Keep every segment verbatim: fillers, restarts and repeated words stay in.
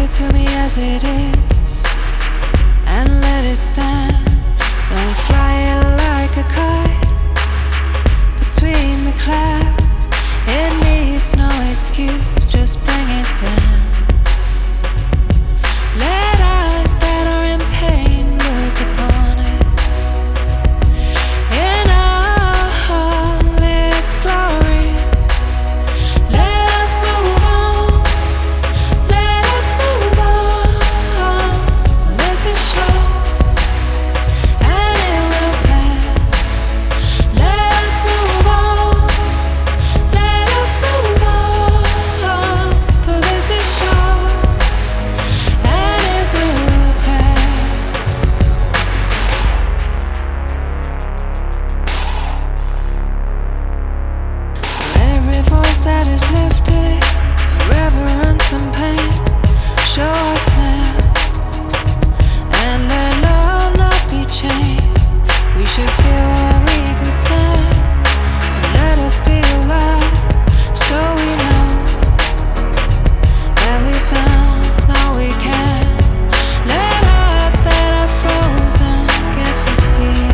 it to me as it is and let it stand. Don't fly it like a kite between the clouds. It needs no excuse, just bring it down. Let eyes that are in pain look upon it in all its glory. Let us move on, let us move on. This is short and it will pass. Let us move on, let us move on. For this is short and it will pass. For every voice that is lifted, reverence and pain, show us now, and let love not be chained. We should feel what we can stand, and let us be alive, so we know that we've done all we can. Let us that are frozen get to see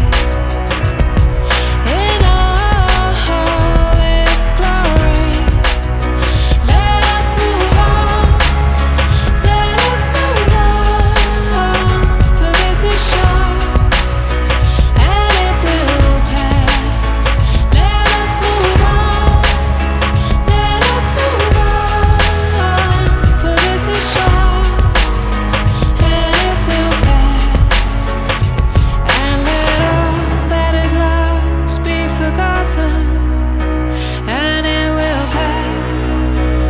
in all its glory. Let us move on, let us move on. For this is short and it will pass. Let us move on, let us move on. For this is short and it will pass. And let all that is lost be forgotten, and it will pass.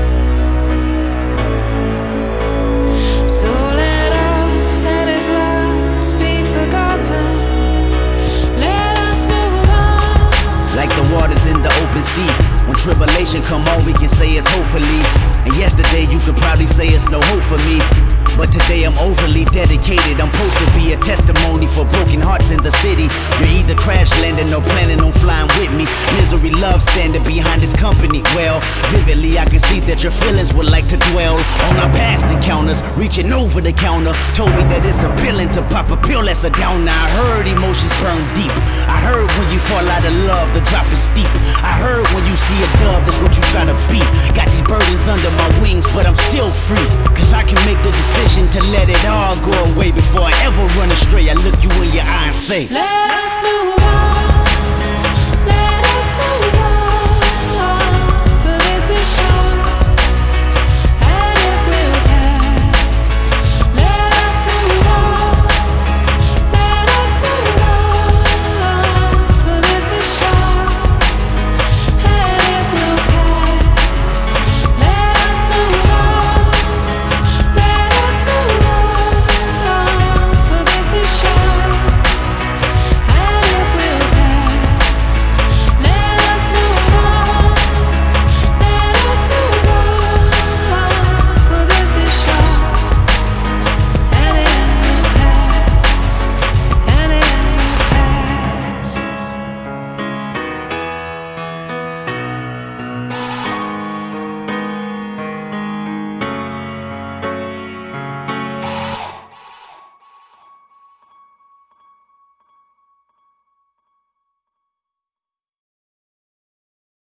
So let all that is lost be forgotten. Let us move on. Like the waters in the open sea. When tribulation come, all we can say is hopefully. And yesterday you could probably say it's no hope for me, but today I'm overly dedicated. I'm supposed to be a testimony for broken hearts in the city. You're either crash landing or planning on flying with me. Misery loves standing behind this company. Well, vividly I can see that your feelings would like to dwell on our past encounters. Reaching over the counter told me that it's appealing to pop a pill that's a downer. I heard emotions burn deep. I heard when you fall out of love, the drop is steep. I heard when you see a dove, that's what you try to be. Got these burdens under my wings, but I'm still free, cause I can make the decision to let it all go away before I ever run astray. I look you in your eye and say, Let us move on. Let